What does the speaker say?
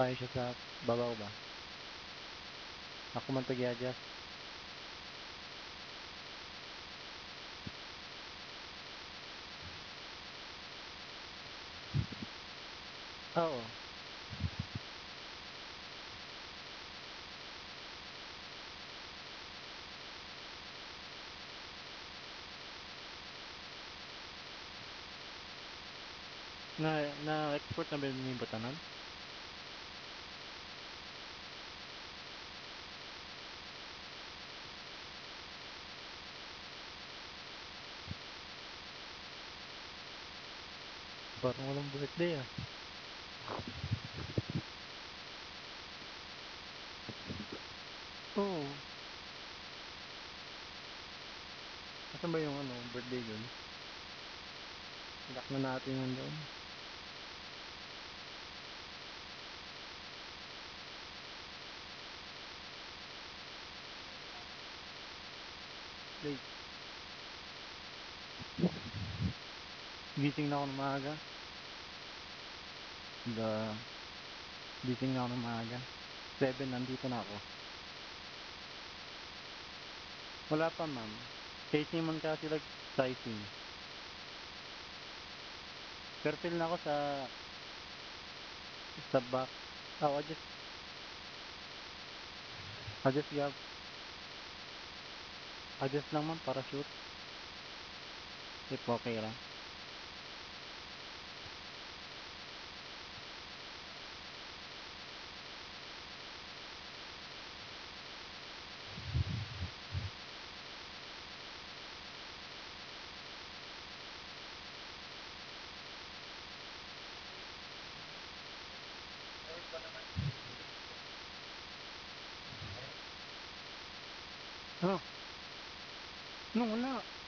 Kaya siya sa babaw ba? Ako man tag-i-adjust. Oo. Na-export na ba ni Batanan? Parang walang birthday ah. Oo. Asan ba yung ano, birthday girl? Lock na natin yun doon. Like, gising na ako ng maaga. The, gising na ako ng maaga. 7, nandito na ako. Wala pa ma'am. Chasing man kasi like sizing. Pero feel na ako sa back. Oh, I just adjust lang ma'am para shoot. If okay lang. Ano? No, wala.